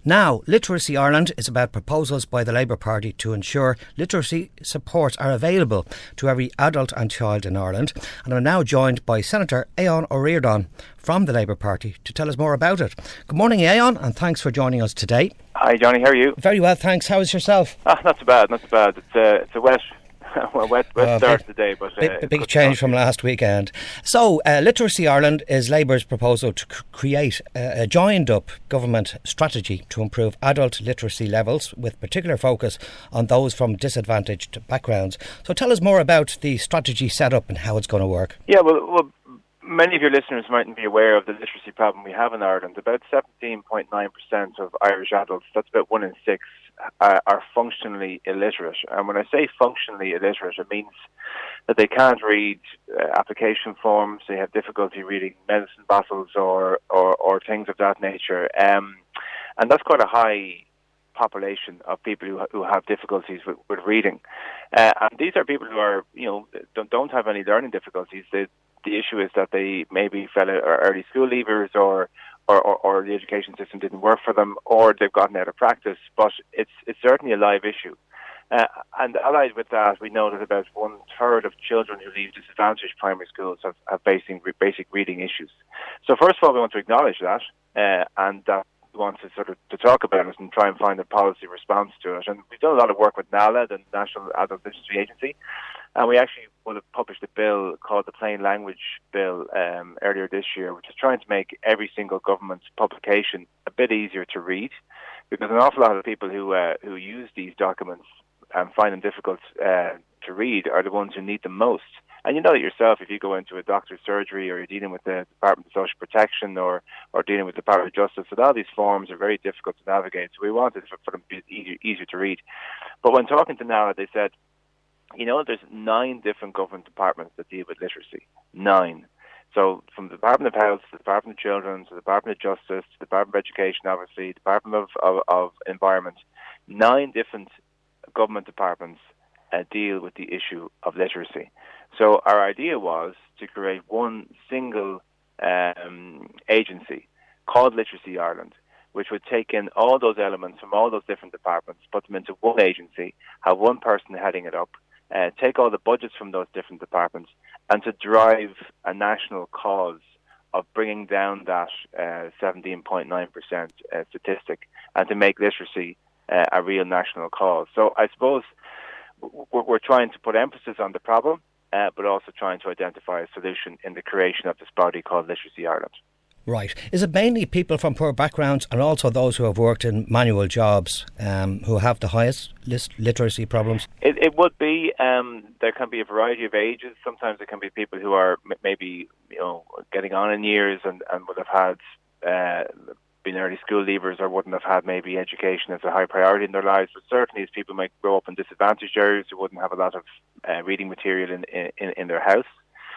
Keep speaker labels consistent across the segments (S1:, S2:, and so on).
S1: Now, Literacy Ireland is about proposals by the Labour Party to ensure literacy supports are available to every adult and child in Ireland. And I'm now joined by Senator Aodhán Ó Ríordáin from the Labour Party to tell us more about it. Good morning, Aodhán, and thanks for joining us today.
S2: Hi, Johnny. How are you?
S1: Very well, thanks. How is yourself?
S2: Not so bad. It's a wet start today, but
S1: big change from last weekend. So, Literacy Ireland is Labour's proposal to create a joined-up government strategy to improve adult literacy levels, with particular focus on those from disadvantaged backgrounds. So, tell us more about the strategy setup and how it's going to work.
S2: Yeah, well, many of your listeners mightn't be aware of the literacy problem we have in Ireland. About 17.9% of Irish adults, that's about 1 in 6, are functionally illiterate. And when I say functionally illiterate, it means that they can't read application forms, they have difficulty reading medicine bottles or things of that nature. And that's quite a high population of people who have difficulties with reading. And these are people who are, don't have any learning difficulties. The issue is that they maybe fell early school leavers or the education system didn't work for them, or they've gotten out of practice. But it's certainly a live issue. And allied with that, we know that about 1/3 of children who leave disadvantaged primary schools have basic reading issues. So first of all, we want to acknowledge that, and we want to sort of to talk about it and try and find a policy response to it. And we've done a lot of work with NALA, the National Adult Literacy Agency, and we actually will have published a bill called the Plain Language Bill earlier this year, which is trying to make every single government publication a bit easier to read, because an awful lot of people who use these documents and find them difficult to read are the ones who need them most. And you know it yourself, if you go into a doctor's surgery or you're dealing with the Department of Social Protection or dealing with the Department of Justice, so all these forms are very difficult to navigate. So we wanted for them to be easier to read. But when talking to NALA, they said, there's 9 different government departments that deal with literacy. 9. So from the Department of Health to the Department of Children to the Department of Justice to the Department of Education, obviously, Department of Environment, 9 different government departments deal with the issue of literacy. So our idea was to create one single agency called Literacy Ireland, which would take in all those elements from all those different departments, put them into one agency, have one person heading it up, take all the budgets from those different departments, and to drive a national cause of bringing down that 17.9% statistic and to make literacy a real national cause. So I suppose we're trying to put emphasis on the problem, but also trying to identify a solution in the creation of this body called Literacy Ireland.
S1: Right. Is it mainly people from poor backgrounds and also those who have worked in manual jobs who have the highest literacy problems?
S2: It would be. There can be a variety of ages. Sometimes it can be people who are maybe getting on in years and would have had been early school leavers or wouldn't have had maybe education as a high priority in their lives. But certainly as people might grow up in disadvantaged areas who wouldn't have a lot of reading material in their house.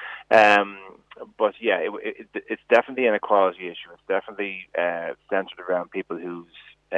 S2: But yeah, it's definitely an equality issue. It's definitely centred around people whose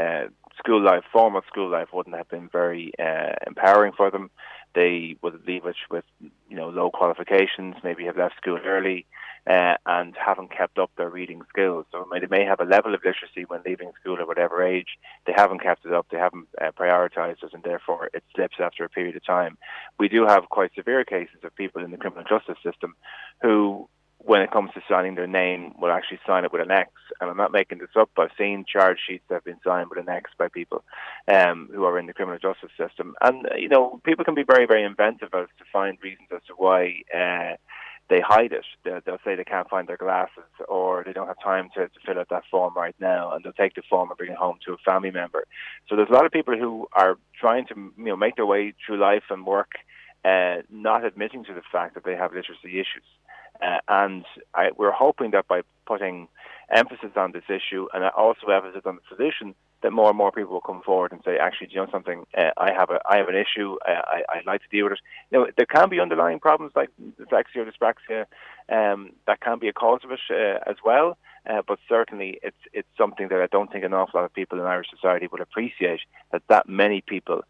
S2: formal school life wouldn't have been very empowering for them. They would leave it with low qualifications, maybe have left school early, and haven't kept up their reading skills. So they may have a level of literacy when leaving school at whatever age. They haven't kept it up, they haven't prioritised it, and therefore it slips after a period of time. We do have quite severe cases of people in the criminal justice system who, when it comes to signing their name, will actually sign it with an X. And I'm not making this up. I've seen charge sheets that have been signed with an X by people who are in the criminal justice system. And, people can be very, very inventive as to find reasons as to why they hide it. They'll say they can't find their glasses, or they don't have time to fill out that form right now, and they'll take the form and bring it home to a family member. So there's a lot of people who are trying to make their way through life and work, not admitting to the fact that they have literacy issues. And we're hoping that by putting emphasis on this issue and also emphasis on the solution, that more and more people will come forward and say, actually, do you know something? I have an issue. I'd like to deal with it. There can be underlying problems like dyslexia or dyspraxia that can be a cause of it as well. But certainly, it's something that I don't think an awful lot of people in Irish society would appreciate, that many people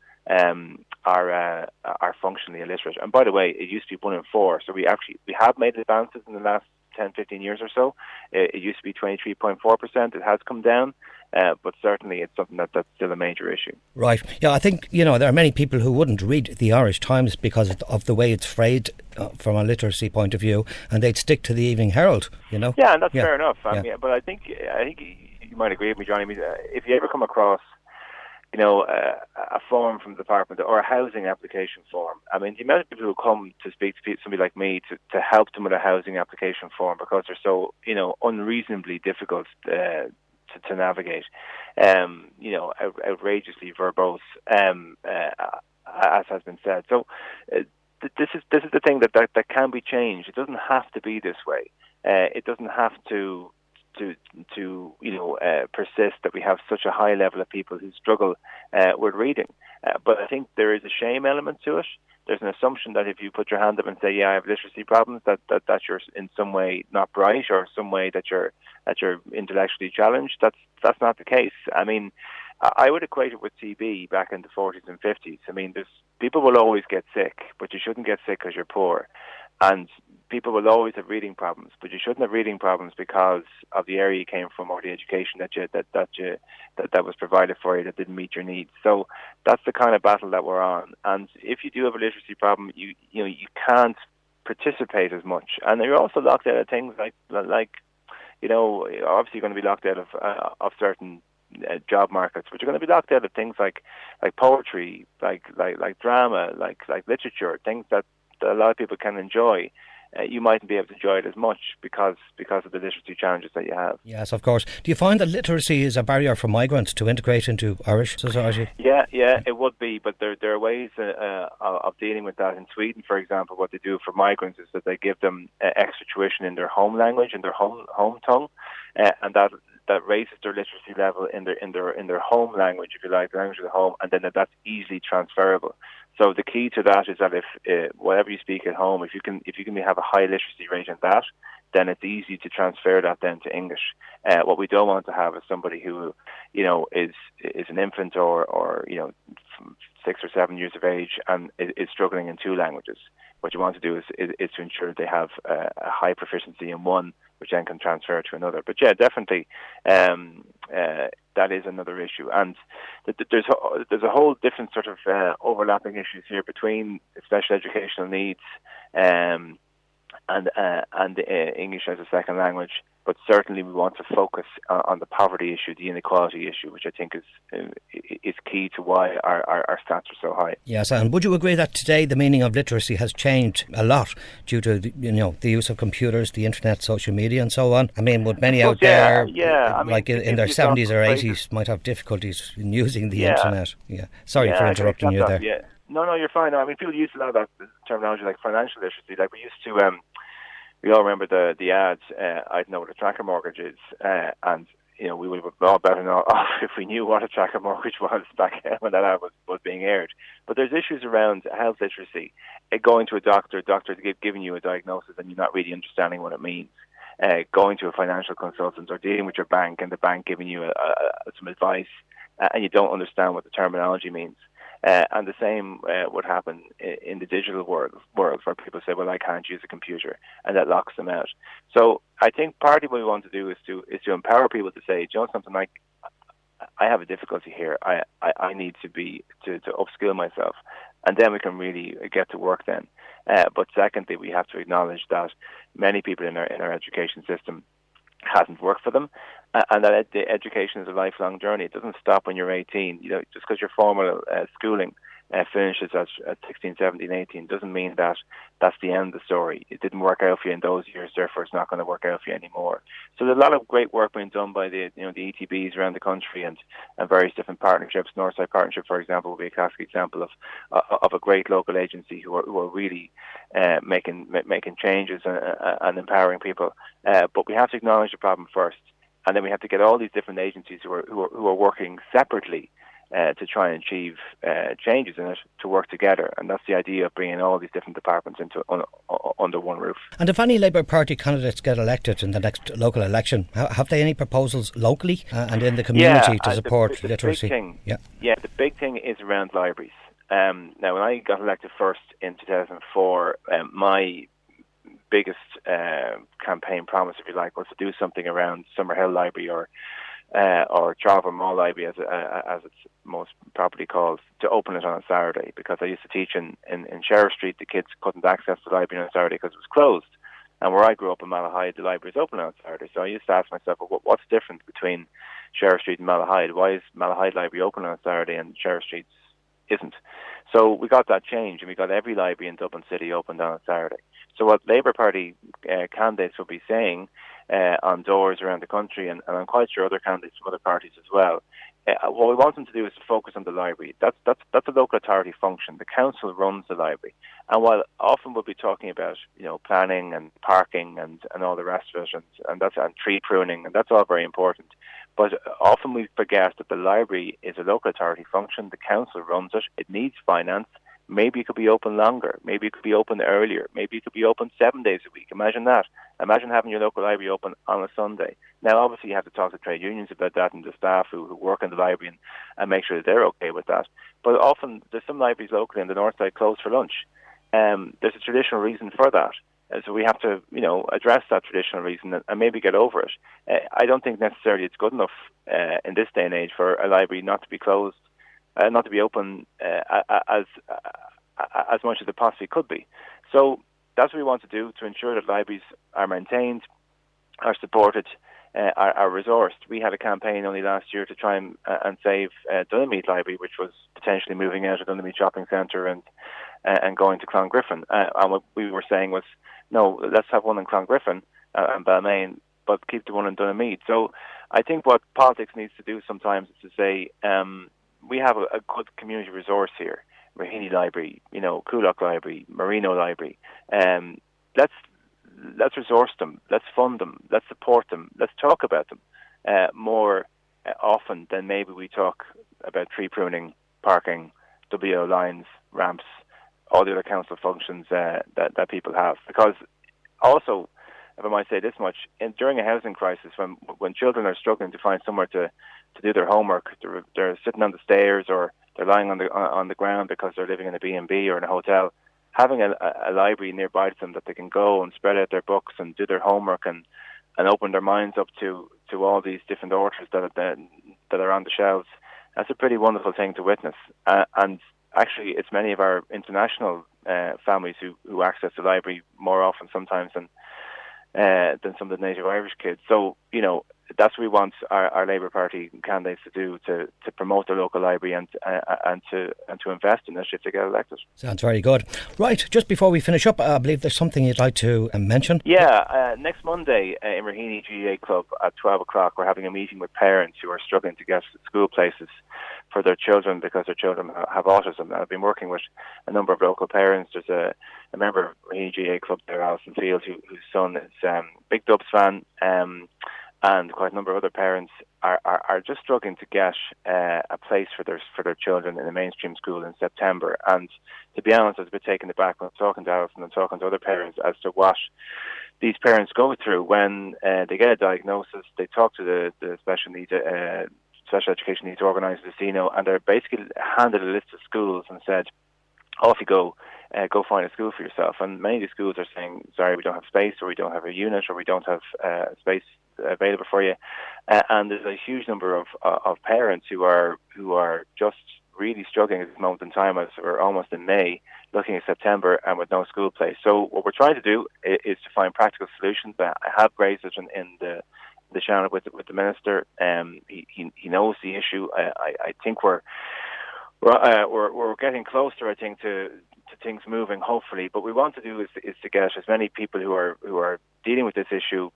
S2: are functionally illiterate. And by the way, it used to be 1 in 4. So we have made advances in the last 10, 15 years or so. It used to be 23.4%. It has come down. but certainly it's something that's still a major issue.
S1: Right. Yeah, I think, there are many people who wouldn't read the Irish Times because of the way it's phrased from a literacy point of view, and they'd stick to the Evening Herald,
S2: Yeah, and that's fair enough. But I think you might agree with me, Johnny. If you ever come across a form from the department or a housing application form. The amount of people who come to speak to somebody like me to help them with a housing application form because they're so, unreasonably difficult to navigate, outrageously verbose, as has been said. So this is the thing that can be changed. It doesn't have to be this way. It doesn't have to persist that we have such a high level of people who struggle with reading. But I think there is a shame element to it. There's an assumption that if you put your hand up and say, "Yeah, I have literacy problems," that you're in some way not bright or some way that you're intellectually challenged. That's not the case. I would equate it with TB back in the 40s and 50s. People will always get sick, but you shouldn't get sick because you're poor. And people will always have reading problems, but you shouldn't have reading problems because of the area you came from or the education that was provided for you that didn't meet your needs. So that's the kind of battle that we're on. And if you do have a literacy problem, you can't participate as much, and you're also locked out of things like obviously you're going to be locked out of certain job markets, but you're going to be locked out of things like poetry, like drama, like literature, things that a lot of people can enjoy. You mightn't be able to enjoy it as much because of the literacy challenges that you have.
S1: Yes, of course. Do you find that literacy is a barrier for migrants to integrate into Irish society?
S2: Yeah, it would be, but there are ways of dealing with that. In Sweden, for example, what they do for migrants is that they give them extra tuition in their home language, in their home tongue, and that raises their literacy level in their home language, if you like, the language of the home, and then that's easily transferable. So the key to that is that if whatever you speak at home, if you can have a high literacy rate in that, then it's easy to transfer that then to English. What we don't want to have is somebody who, is an infant or 6 or 7 years of age and is struggling in two languages. What you want to do is to ensure they have a high proficiency in one, which then can transfer to another. But yeah, definitely, that is another issue, and there's a whole different sort of overlapping issues here between special educational needs and English as a second language. But certainly, we want to focus on the poverty issue, the inequality issue, which I think is key to why our stats are so high.
S1: Yes, and would you agree that today the meaning of literacy has changed a lot due to the use of computers, the internet, social media, and so on? Would many out there, in their 70s or 80s, might have difficulties in using the internet? Yeah. Sorry for interrupting you there.
S2: Yeah. No, you're fine. People use a lot of that terminology like financial literacy. Like we used to. We all remember the ads. I'd know what a tracker mortgage is, and we would have all better off if we knew what a tracker mortgage was back when that ad was being aired. But there's issues around health literacy, going to a doctor giving you a diagnosis and you're not really understanding what it means. Going to a financial consultant or dealing with your bank and the bank giving you some advice, and you don't understand what the terminology means. And the same would happen in the digital world where people say, well, I can't use a computer, and that locks them out. So I think partly what we want to do is to empower people to say, something like, I have a difficulty here. I need to upskill myself, and then we can really get to work then. But secondly, we have to acknowledge that many people in our education system hasn't worked for them, and that education is a lifelong journey. It doesn't stop when you're 18. Just because your formal schooling finishes at 16, 17, 18 doesn't mean that that's the end of the story. It didn't work out for you in those years, therefore it's not going to work out for you anymore. So there's a lot of great work being done by the ETBs around the country and various different partnerships. Northside Partnership, for example, will be a classic example of a great local agency who are really making changes and empowering people. But we have to acknowledge the problem first, and then we have to get all these different agencies who are working separately to try and achieve changes in it to work together. And that's the idea of bringing all these different departments under one roof.
S1: And if any Labour Party candidates get elected in the next local election, have they any proposals locally and in the community to support literacy?
S2: The big thing is around libraries. Now, when I got elected first in 2004, my biggest campaign promise, if you like, was to do something around Summerhill Library or or Charleville Mall Library, as it's most properly called, to open it on a Saturday, because I used to teach in Sheriff Street. The kids couldn't access the library on a Saturday because it was closed. And where I grew up in Malahide, the library is open on Saturday. So I used to ask myself, well, what's different between Sheriff Street and Malahide? Why is Malahide Library open on Saturday and Sheriff Street isn't? So we got that change, and we got every library in Dublin City opened on a Saturday. So what Labour Party candidates will be saying on doors around the country, and I'm quite sure other candidates from other parties as well, what we want them to do is to focus on the library. That's a local authority function. The council runs the library, and while often we'll be talking about planning and parking and all the rest of it, and tree pruning, and that's all very important, but often we forget that the library is a local authority function. The council runs it. It needs finance. Maybe it could be open longer. Maybe it could be open earlier. Maybe it could be open 7 days a week. Imagine that. Imagine having your local library open on a Sunday. Now, obviously, you have to talk to trade unions about that and the staff who work in the library and make sure that they're okay with that. But often, there's some libraries locally on the north side closed for lunch. There's a traditional reason for that. So we have to, address that traditional reason and maybe get over it. I don't think necessarily it's good enough in this day and age for a library not to be closed, not to be open as much as it possibly could be. So that's what we want to do to ensure that libraries are maintained, are supported, are resourced. We had a campaign only last year to try and save Donaghmede Library, which was potentially moving out of Donaghmede Shopping Centre and going to Clongriffin. And what we were saying was, no, let's have one in Clongriffin and Balmain, but keep the one in Donaghmede. So I think what politics needs to do sometimes is to say, we have a good community resource here. Raheny Library, Coolock Library, Marino Library. Let's resource them. Let's fund them. Let's support them. Let's talk about them more often than maybe we talk about tree pruning, parking, WO lines, ramps, all the other council functions that people have. Because also, if I might say this much, during a housing crisis, when children are struggling to find somewhere to do their homework, they're sitting on the stairs or they're lying on the ground because they're living in a B&B or in a hotel, having a library nearby to them that they can go and spread out their books and do their homework and open their minds up to all these different authors that are on the shelves, that's a pretty wonderful thing to witness. And actually, it's many of our international families who access the library more often sometimes than some of the native Irish kids. So, that's what we want our Labour Party candidates to do, to promote the local library and to invest in it if they get elected.
S1: Sounds very good. Right, just before we finish up, I believe there's something you'd like to mention.
S2: Yeah, next Monday in Raheny GAA Club at 12 o'clock, we're having a meeting with parents who are struggling to get school places for their children because their children have autism. I've been working with a number of local parents. There's a member of Raheny GAA Club there, Alison Fields, whose son is a big Dubs fan, and quite a number of other parents are just struggling to get a place for their children in a mainstream school in September. And to be honest, I was a bit taken aback when talking to Alison and talking to other parents as to what these parents go through when they get a diagnosis. They talk to the special education needs organiser, the CNO, and they're basically handed a list of schools and said, off you go find a school for yourself. And many of these schools are saying, sorry, we don't have space, or we don't have a unit, or we don't have space available for you. And there's a huge number of parents who are just really struggling at this moment in time, as we're almost in May, looking at September and with no school place. So what we're trying to do is to find practical solutions. I have raised it in the channel with the minister. He knows the issue. I think we're getting closer, I think, to things moving, hopefully. But what we want to do is to get as many people who are dealing with this issue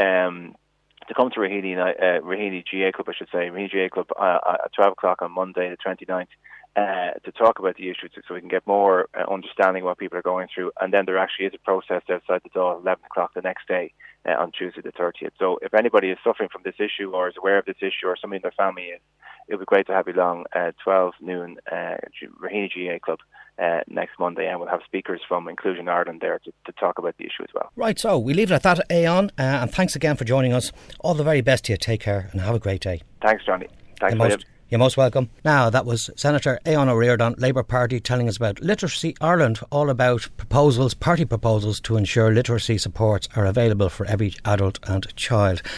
S2: to come to Raheny GAA Club, Raheny GAA Club at 12 o'clock on Monday the 29th, to talk about the issue, so we can get more understanding of what people are going through. And then there actually is a process outside the door at 11 o'clock the next day on Tuesday the 30th. So if anybody is suffering from this issue or is aware of this issue, or somebody in their family is, it would be great to have you along at 12 noon, Raheny GAA Club next Monday, and we'll have speakers from Inclusion Ireland there to talk about the issue as well. Right,
S1: so we leave it at that, Aodhán, and thanks again for joining us. All the very best to you. Take care and have a great day.
S2: Thanks, Johnny. Thanks,
S1: William. You're most welcome. Now, that was Senator Aodhán Ó Ríordáin, Labour Party, telling us about Literacy Ireland, all about party proposals to ensure literacy supports are available for every adult and child.